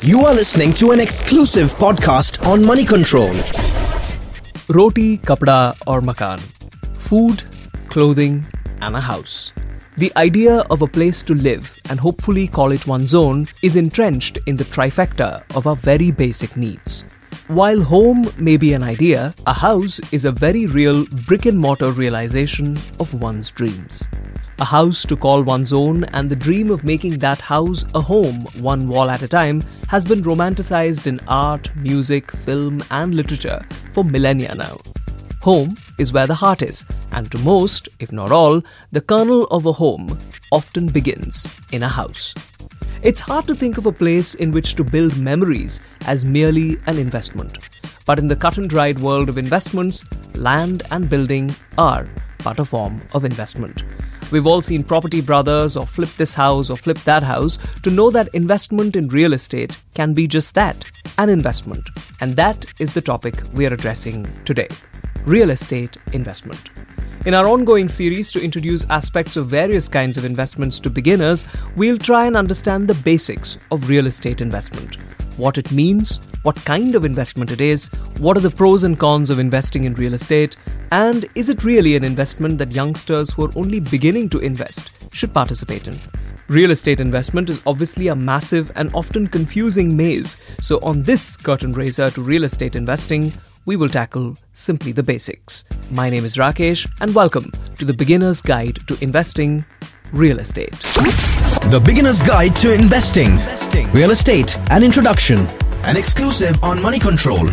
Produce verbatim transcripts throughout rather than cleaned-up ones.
You are listening to an exclusive podcast on Money Control. Roti, kapda or makan. Food, clothing and a house. The idea of a place to live and hopefully call it one's own is entrenched in the trifecta of our very basic needs. While home may be an idea, a house is a very real brick and mortar realization of one's dreams. A house to call one's own and the dream of making that house a home one wall at a time has been romanticized in art, music, film and literature for millennia now. Home is where the heart is, and to most, if not all, the kernel of a home often begins in a house. It's hard to think of a place in which to build memories as merely an investment. But in the cut and dried world of investments, land and building are but a form of investment. We've all seen Property Brothers or Flip This House or Flip That House to know that investment in real estate can be just that, an investment. And that is the topic we are addressing today. Real estate investment. In our ongoing series to introduce aspects of various kinds of investments to beginners, we'll try and understand the basics of real estate investment. What it means, what kind of investment it is, what are the pros and cons of investing in real estate, and is it really an investment that youngsters who are only beginning to invest should participate in? Real estate investment is obviously a massive and often confusing maze, so on this curtain raiser to real estate investing, we will tackle simply the basics. My name is Rakesh and welcome to the Beginner's Guide to Investing Real Estate. The Beginner's Guide to Investing, Real Estate, an introduction, an exclusive on Money Control.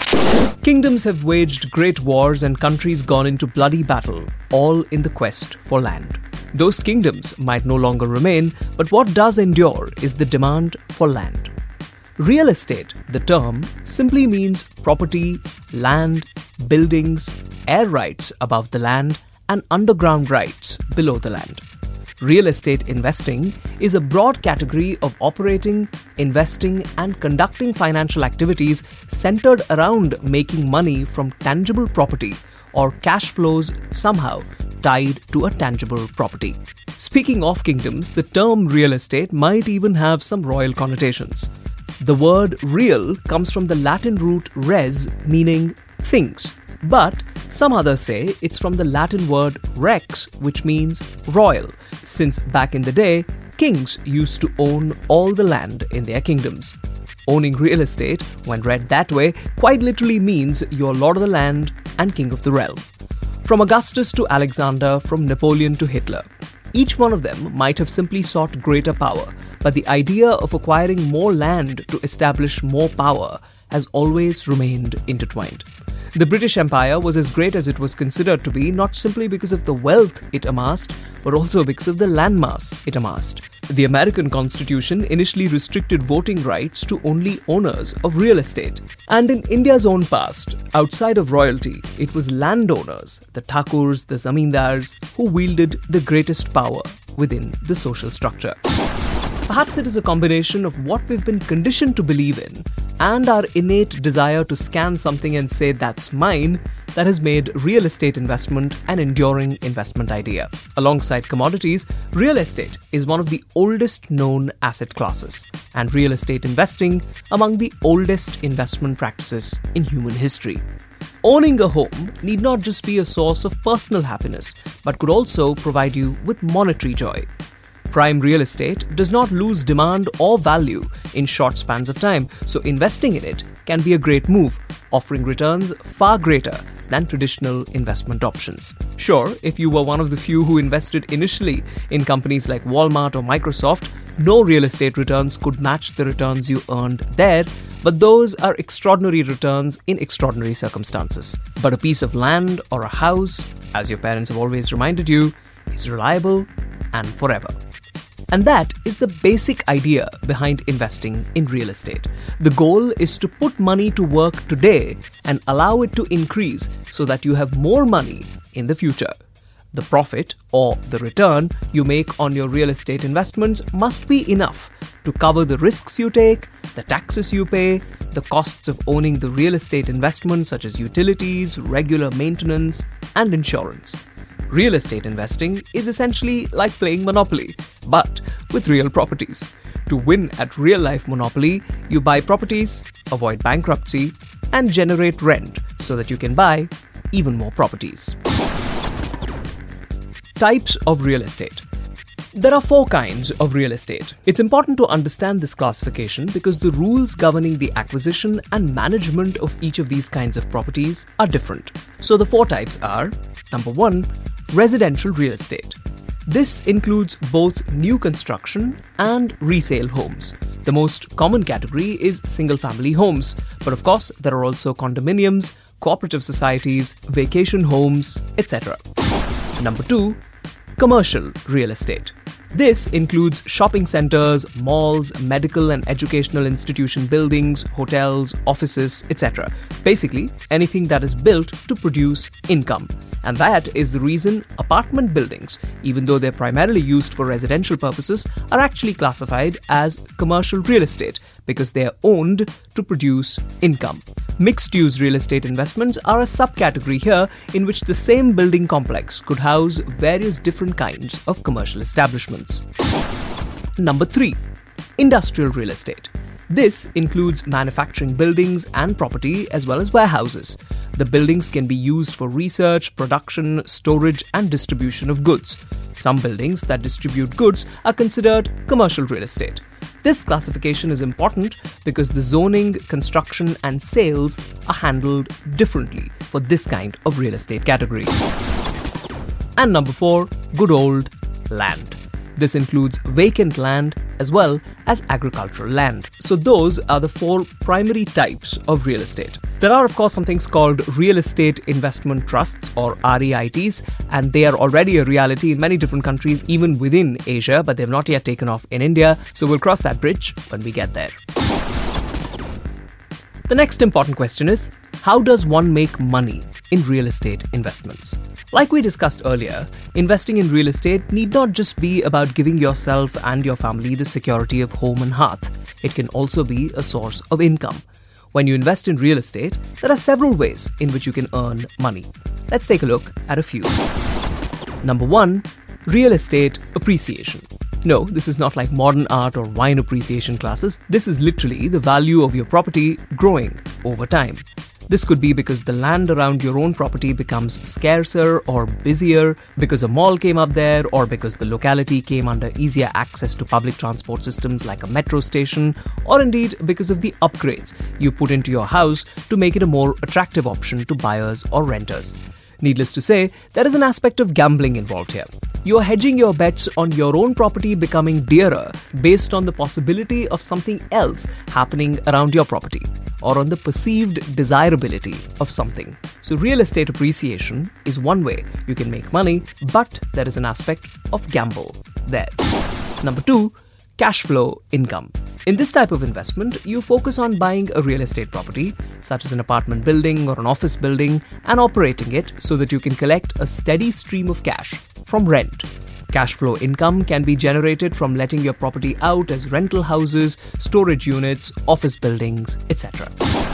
Kingdoms have waged great wars and countries gone into bloody battle, all in the quest for land. Those kingdoms might no longer remain, but what does endure is the demand for land. Real estate, the term, simply means property, land, buildings, air rights above the land, and underground rights below the land. Real estate investing is a broad category of operating, investing, and conducting financial activities centered around making money from tangible property or cash flows somehow tied to a tangible property. Speaking of kingdoms, the term real estate might even have some royal connotations. The word real comes from the Latin root res, meaning things. But some others say it's from the Latin word rex, which means royal, since back in the day, kings used to own all the land in their kingdoms. Owning real estate, when read that way, quite literally means you're lord of the land and king of the realm. From Augustus to Alexander, from Napoleon to Hitler, each one of them might have simply sought greater power, but the idea of acquiring more land to establish more power has always remained intertwined. The British Empire was as great as it was considered to be, not simply because of the wealth it amassed, but also because of the landmass it amassed. The American Constitution initially restricted voting rights to only owners of real estate. And in India's own past, outside of royalty, it was landowners, the Thakurs, the Zamindars, who wielded the greatest power within the social structure. Perhaps it is a combination of what we've been conditioned to believe in and our innate desire to scan something and say that's mine that has made real estate investment an enduring investment idea. Alongside commodities, real estate is one of the oldest known asset classes, and real estate investing among the oldest investment practices in human history. Owning a home need not just be a source of personal happiness, but could also provide you with monetary joy. Prime real estate does not lose demand or value in short spans of time, so investing in it can be a great move, offering returns far greater than traditional investment options. Sure, if you were one of the few who invested initially in companies like Walmart or Microsoft, no real estate returns could match the returns you earned there, but those are extraordinary returns in extraordinary circumstances. But a piece of land or a house, as your parents have always reminded you, is reliable and forever. And that is the basic idea behind investing in real estate. The goal is to put money to work today and allow it to increase so that you have more money in the future. The profit or the return you make on your real estate investments must be enough to cover the risks you take, the taxes you pay, the costs of owning the real estate investments such as utilities, regular maintenance, and insurance. Real estate investing is essentially like playing Monopoly, but with real properties. To win at real-life Monopoly, you buy properties, avoid bankruptcy, and generate rent so that you can buy even more properties. Types of real estate. There are four kinds of real estate. It's important to understand this classification because the rules governing the acquisition and management of each of these kinds of properties are different. So the four types are: number one, residential real estate. This includes both new construction and resale homes. The most common category is single-family homes, but of course there are also condominiums, cooperative societies, vacation homes, et cetera. Number two, commercial real estate. This includes shopping centers, malls, medical and educational institution buildings, hotels, offices, et cetera. Basically, anything that is built to produce income. And that is the reason apartment buildings, even though they're primarily used for residential purposes, are actually classified as commercial real estate because they are owned to produce income. Mixed-use real estate investments are a subcategory here in which the same building complex could house various different kinds of commercial establishments. Number three, industrial real estate. This includes manufacturing buildings and property as well as warehouses. The buildings can be used for research, production, storage, and distribution of goods. Some buildings that distribute goods are considered commercial real estate. This classification is important because the zoning, construction, and sales are handled differently for this kind of real estate category. And number four, good old land. This includes vacant land as well as agricultural land. So those are the four primary types of real estate. There are of course some things called real estate investment trusts or R E I Ts, and they are already a reality in many different countries even within Asia, but they've not yet taken off in India, so we'll cross that bridge when we get there. The next important question is, how does one make money in real estate investments? Like we discussed earlier, investing in real estate need not just be about giving yourself and your family the security of home and hearth. It can also be a source of income. When you invest in real estate, there are several ways in which you can earn money. Let's take a look at a few. Number one, real estate appreciation. No, this is not like modern art or wine appreciation classes. This is literally the value of your property growing over time. This could be because the land around your own property becomes scarcer or busier, because a mall came up there, or because the locality came under easier access to public transport systems like a metro station, or indeed because of the upgrades you put into your house to make it a more attractive option to buyers or renters. Needless to say, there is an aspect of gambling involved here. You are hedging your bets on your own property becoming dearer based on the possibility of something else happening around your property, or on the perceived desirability of something. So real estate appreciation is one way you can make money, but there is an aspect of gamble there. Number two, cash flow income. In this type of investment, you focus on buying a real estate property, such as an apartment building or an office building, and operating it so that you can collect a steady stream of cash from rent. Cash flow income can be generated from letting your property out as rental houses, storage units, office buildings, et cetera.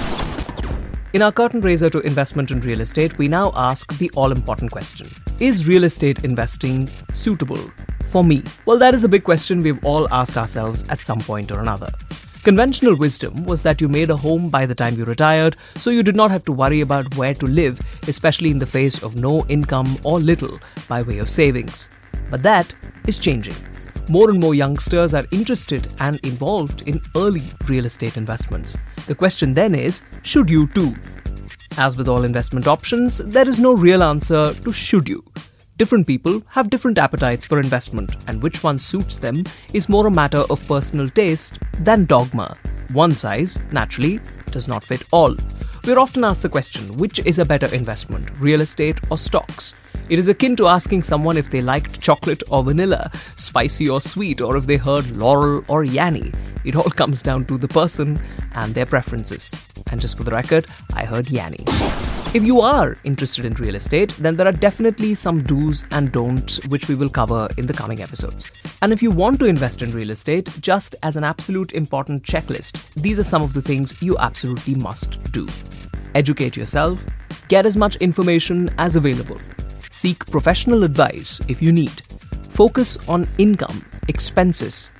In our curtain raiser to investment in real estate, we now ask the all-important question: is real estate investing suitable for me? Well, that is the big question we've all asked ourselves at some point or another. Conventional wisdom was that you made a home by the time you retired, so you did not have to worry about where to live, especially in the face of no income or little by way of savings. But that is changing. More and more youngsters are interested and involved in early real estate investments. The question then is, should you too? As with all investment options, there is no real answer to should you. Different people have different appetites for investment, and which one suits them is more a matter of personal taste than dogma. One size, naturally, does not fit all. We're often asked the question, which is a better investment, real estate or stocks? It is akin to asking someone if they liked chocolate or vanilla, spicy or sweet, or if they heard Laurel or Yanni. It all comes down to the person and their preferences. And just for the record, I heard Yanni. If you are interested in real estate, then there are definitely some do's and don'ts which we will cover in the coming episodes. And if you want to invest in real estate, just as an absolute important checklist, these are some of the things you absolutely must do. Educate yourself, get as much information as available. Seek professional advice if you need. Focus on income, expenses,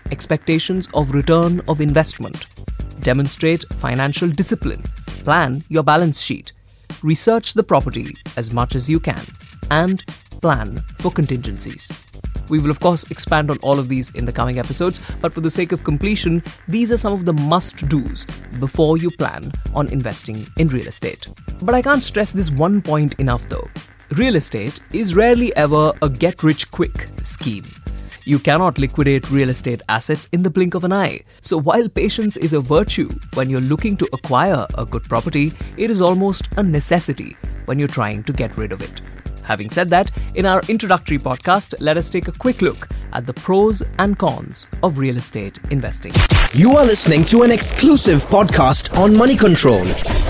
expectations of return of investment. Demonstrate financial discipline. Plan your balance sheet. Research the property as much as you can. And plan for contingencies. We will of course expand on all of these in the coming episodes, but for the sake of completion, these are some of the must-dos before you plan on investing in real estate. But I can't stress this one point enough though. Real estate is rarely ever a get-rich-quick scheme. You cannot liquidate real estate assets in the blink of an eye. So while patience is a virtue when you're looking to acquire a good property, it is almost a necessity when you're trying to get rid of it. Having said that, in our introductory podcast, let us take a quick look at the pros and cons of real estate investing. You are listening to an exclusive podcast on Money Control.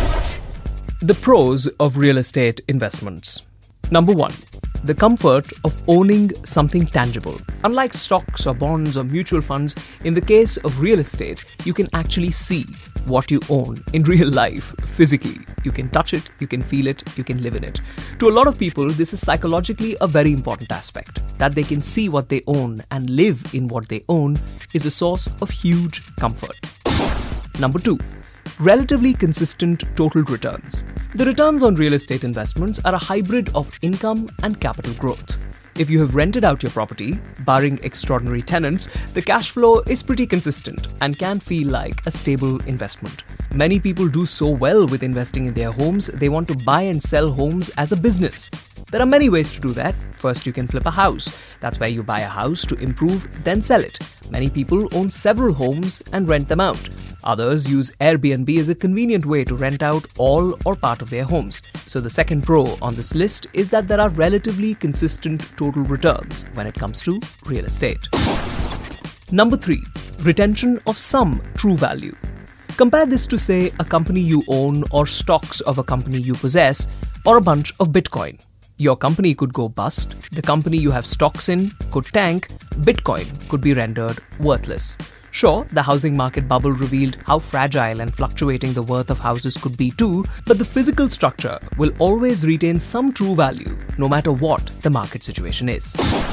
The pros of real estate investments. Number one, the comfort of owning something tangible. Unlike stocks or bonds or mutual funds, in the case of real estate, you can actually see what you own in real life, physically. You can touch it, you can feel it, you can live in it. To a lot of people, this is psychologically a very important aspect. That they can see what they own and live in what they own is a source of huge comfort. Number two, relatively consistent total returns. The returns on real estate investments are a hybrid of income and capital growth. If you have rented out your property, barring extraordinary tenants, the cash flow is pretty consistent and can feel like a stable investment. Many people do so well with investing in their homes, they want to buy and sell homes as a business. There are many ways to do that. First, you can flip a house. That's where you buy a house to improve, then sell it. Many people own several homes and rent them out. Others use Airbnb as a convenient way to rent out all or part of their homes. So the second pro on this list is that there are relatively consistent total returns when it comes to real estate. Number three, retention of some true value. Compare this to, say, a company you own or stocks of a company you possess or a bunch of Bitcoin. Your company could go bust, the company you have stocks in could tank, Bitcoin could be rendered worthless. Sure, the housing market bubble revealed how fragile and fluctuating the worth of houses could be too, but the physical structure will always retain some true value, no matter what the market situation is.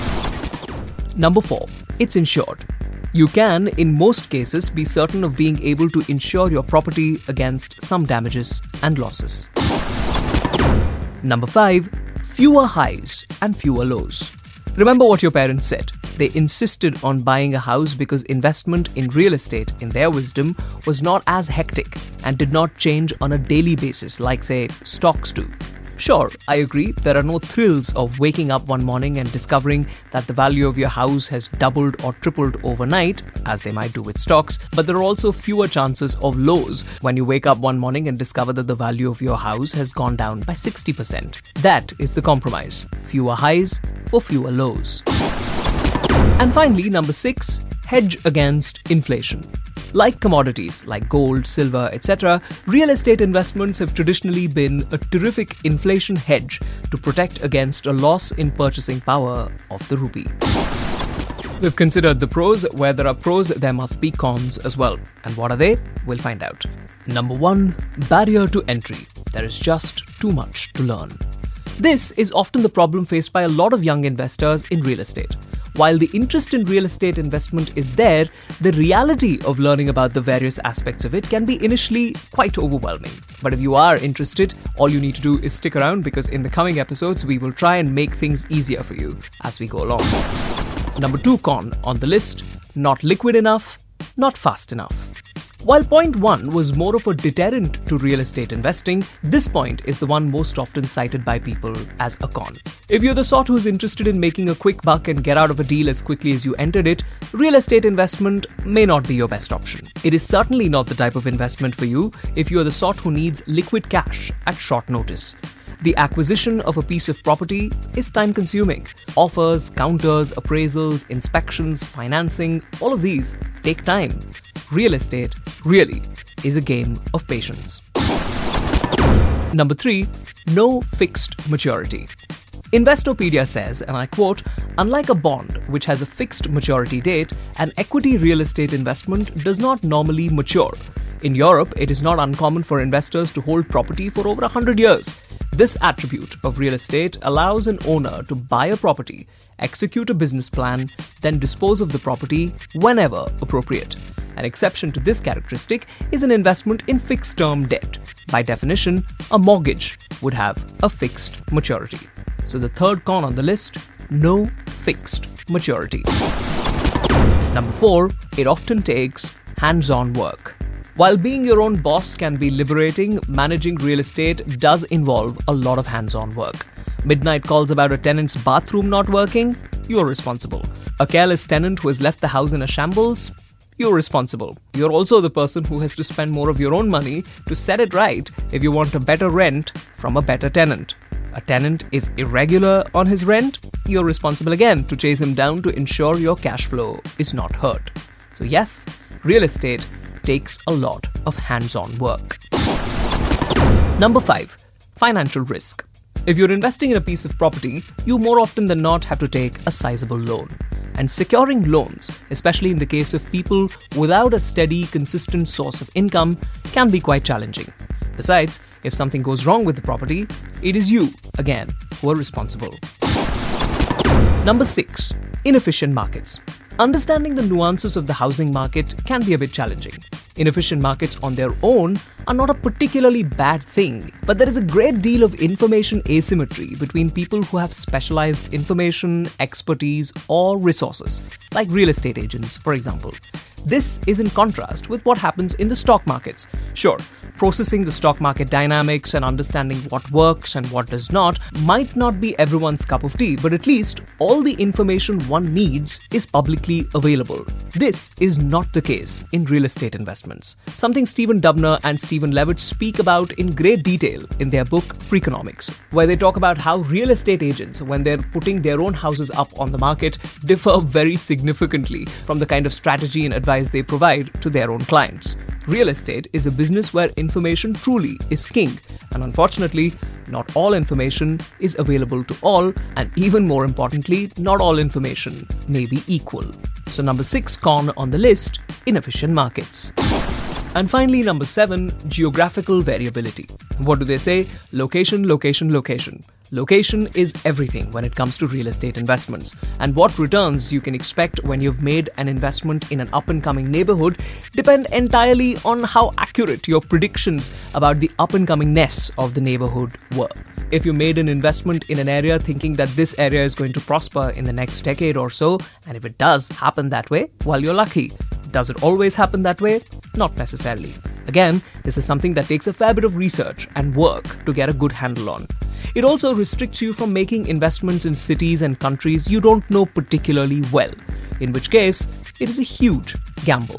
Number four, it's insured. You can, in most cases, be certain of being able to insure your property against some damages and losses. Number five, fewer highs and fewer lows. Remember what your parents said. They insisted on buying a house because investment in real estate, in their wisdom, was not as hectic and did not change on a daily basis like, say, stocks do. Sure, I agree, there are no thrills of waking up one morning and discovering that the value of your house has doubled or tripled overnight, as they might do with stocks, but there are also fewer chances of lows when you wake up one morning and discover that the value of your house has gone down by sixty percent. That is the compromise. Fewer highs for fewer lows. And finally, number six, hedge against inflation. Like commodities like gold, silver, et cetera, real estate investments have traditionally been a terrific inflation hedge to protect against a loss in purchasing power of the rupee. We've considered the pros. Where there are pros, there must be cons as well. And what are they? We'll find out. Number one, barrier to entry. There is just too much to learn. This is often the problem faced by a lot of young investors in real estate. While the interest in real estate investment is there, the reality of learning about the various aspects of it can be initially quite overwhelming. But if you are interested, all you need to do is stick around because in the coming episodes, we will try and make things easier for you as we go along. Number two con on the list, not liquid enough, not fast enough. While point one was more of a deterrent to real estate investing, this point is the one most often cited by people as a con. If you're the sort who's interested in making a quick buck and get out of a deal as quickly as you entered it, real estate investment may not be your best option. It is certainly not the type of investment for you if you're the sort who needs liquid cash at short notice. The acquisition of a piece of property is time-consuming. Offers, counters, appraisals, inspections, financing, all of these take time. Real estate really is a game of patience. Number three, no fixed maturity. Investopedia says, and I quote, "Unlike a bond, which has a fixed maturity date, an equity real estate investment does not normally mature. In Europe, it is not uncommon for investors to hold property for over one hundred years. This attribute of real estate allows an owner to buy a property execute a business plan, then dispose of the property whenever appropriate. An exception to this characteristic is an investment in fixed-term debt. By definition, a mortgage would have a fixed maturity. So the third con on the list, no fixed maturity. Number four, it often takes hands-on work. While being your own boss can be liberating, managing real estate does involve a lot of hands-on work. Midnight calls about a tenant's bathroom not working, you're responsible. A careless tenant who has left the house in a shambles, you're responsible. You're also the person who has to spend more of your own money to set it right if you want a better rent from a better tenant. A tenant is irregular on his rent, you're responsible again to chase him down to ensure your cash flow is not hurt. So yes, real estate takes a lot of hands-on work. Number five, financial risk. If you're investing in a piece of property, you more often than not have to take a sizable loan. And securing loans, especially in the case of people without a steady, consistent source of income, can be quite challenging. Besides, if something goes wrong with the property, it is you, again, who are responsible. Number six, inefficient markets. Understanding the nuances of the housing market can be a bit challenging. Inefficient markets on their own are not a particularly bad thing, but there is a great deal of information asymmetry between people who have specialized information, expertise, or resources, like real estate agents, for example. This is in contrast with what happens in the stock markets. Sure, processing the stock market dynamics and understanding what works and what does not might not be everyone's cup of tea, but at least all the information one needs is publicly available. This is not the case in real estate investments, something Stephen Dubner and Stephen Levitt speak about in great detail in their book Freakonomics, where they talk about how real estate agents, when they're putting their own houses up on the market, differ very significantly from the kind of strategy and advice they provide to their own clients. Real estate is a business where information truly is king, and unfortunately, not all information is available to all, and even more importantly, not all information may be equal. So number six con on the list, inefficient markets. And finally, number seven, geographical variability. What do they say? Location, location, location. Location is everything when it comes to real estate investments, and what returns you can expect when you've made an investment in an up-and-coming neighborhood depend entirely on how accurate your predictions about the up-and-comingness of the neighborhood were. If you made an investment in an area thinking that this area is going to prosper in the next decade or so, and if it does happen that way, well, you're lucky. Does it always happen that way? Not necessarily. Again, this is something that takes a fair bit of research and work to get a good handle on. It also restricts you from making investments in cities and countries you don't know particularly well, in which case, it is a huge gamble.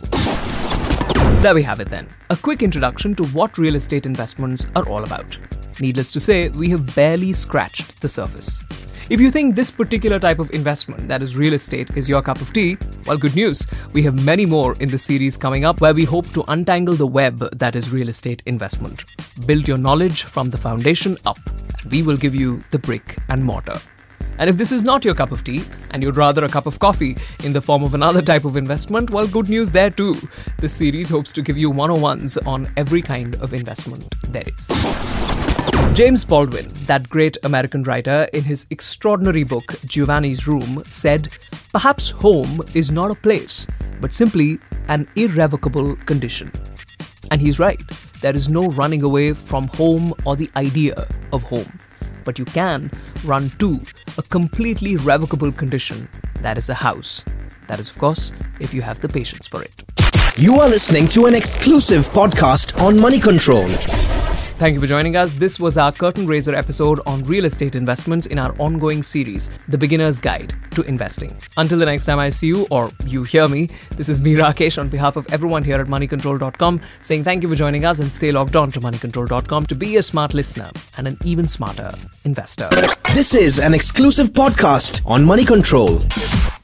There we have it then, a quick introduction to what real estate investments are all about. Needless to say, we have barely scratched the surface. If you think this particular type of investment, that is real estate, is your cup of tea, well, good news. We have many more in the series coming up where we hope to untangle the web that is real estate investment. Build your knowledge from the foundation up, and we will give you the brick and mortar. And if this is not your cup of tea, and you'd rather a cup of coffee in the form of another type of investment, well, good news there too. This series hopes to give you one oh ones on every kind of investment there is. James Baldwin, that great American writer, in his extraordinary book Giovanni's Room, said, "Perhaps home is not a place, but simply an irrevocable condition." And he's right. There is no running away from home or the idea of home. But you can run to a completely revocable condition, that is a house. That is, of course, if you have the patience for it. You are listening to an exclusive podcast on Money Control. Thank you for joining us. This was our curtain raiser episode on real estate investments in our ongoing series, The Beginner's Guide to Investing. Until the next time I see you, or you hear me, this is me, Rakesh, on behalf of everyone here at money control dot com, saying thank you for joining us and stay logged on to money control dot com to be a smart listener and an even smarter investor. This is an exclusive podcast on Money Control.